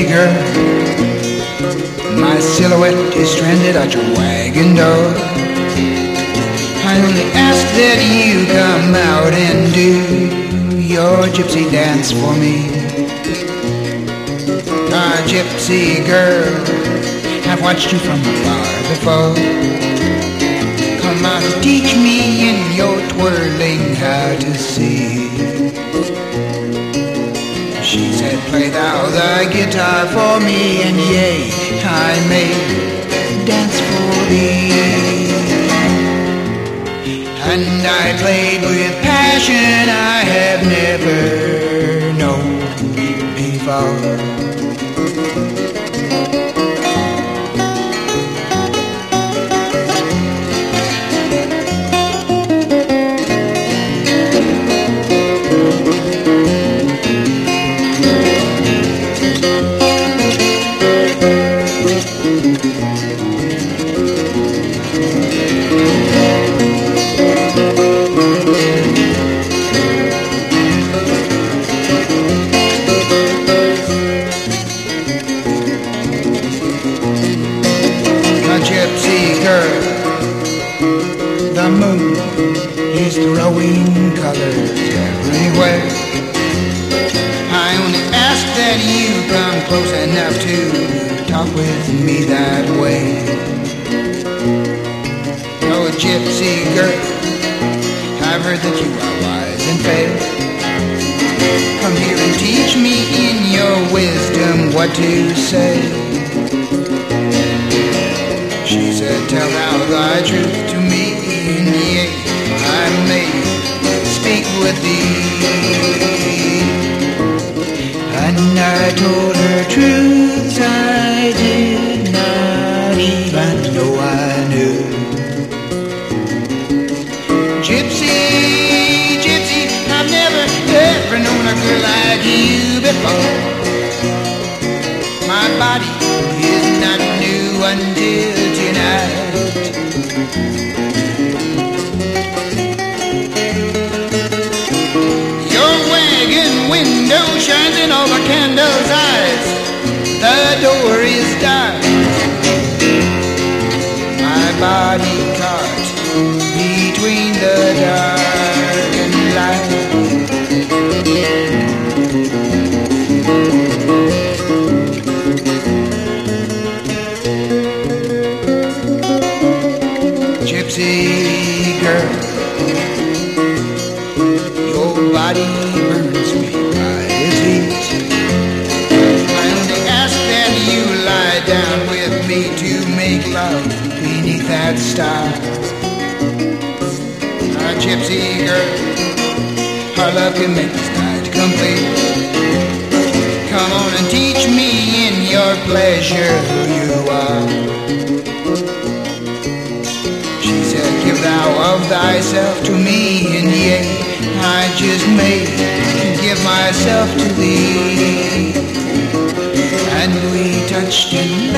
gypsy girl, my silhouette is stranded at your wagon door. I only ask that you come out and do your gypsy dance for me. Gypsy girl, I've watched you from afar before. Come out and teach me in your twirling how to see. She said, play thou the guitar for me, and yea, I may dance for thee. And I played with passion I have never known before. Gypsy girl, the moon is throwing colors everywhere. I only ask that you come close enough to talk with me that way. Oh, gypsy girl, I've heard that you are wise and fair. Come here and teach me in your wisdom what to say. She said, tell thou thy truth to me, and yea, I may speak with thee. And I told her truths I did not even know I knew. Gypsy, gypsy, I've never ever known a girl like you before. My body is not new until tonight. Your wagon window shines in all the candles' eyes. The door is dark, my body caught between the dark and light. Gypsy girl, your body burns me by its heat. I only ask that you lie down with me to make love beneath that star. Gypsy girl, our love can make this night complete. Come on and teach me in your pleasure who you are. Give thou of thyself to me, and yea, I just may give myself to thee. And we touched in